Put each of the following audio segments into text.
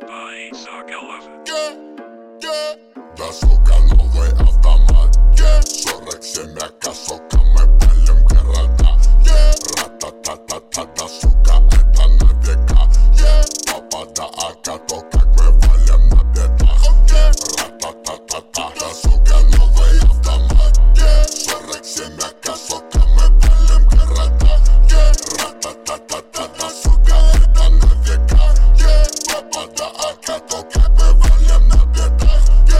by Sokolov. Да, сука, новый автомат. 47 АК, сука, мы палим города. Ра-та-та-та-та, да, сука, это на века. Папа, да, АК, то как мы валим на бедах. Ра-та-та-та-та, да, сука, новый автомат. 47 АК, сука, мы палим города. Ра-та-та-та-та, да, сука, это на века. Папа, да, АК, то как мы валим на бедах.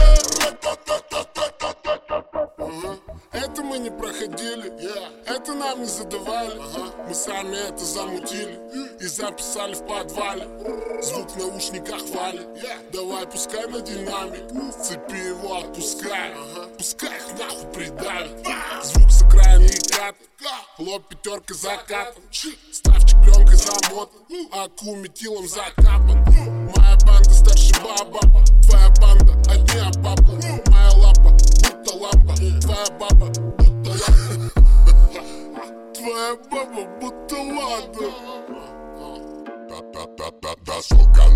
Это мы не проходили, это нам не задавали. Мы сами это замутили и записали в подвале. Звук в наушниках валит. Давай пускай на динамик, с цепи его отпускай. Пускай их нахуй придавит. Звук с экрана и кат, лоб пятерка закатом. Ставчик пленкой замотан, аку метилом закапан. Моя банда старше баба, твоя банда одни папа. Моя лапа будто лампа, твоя баба будто лампа. Твоя баба будто ладно. Да-да-да-да, сука,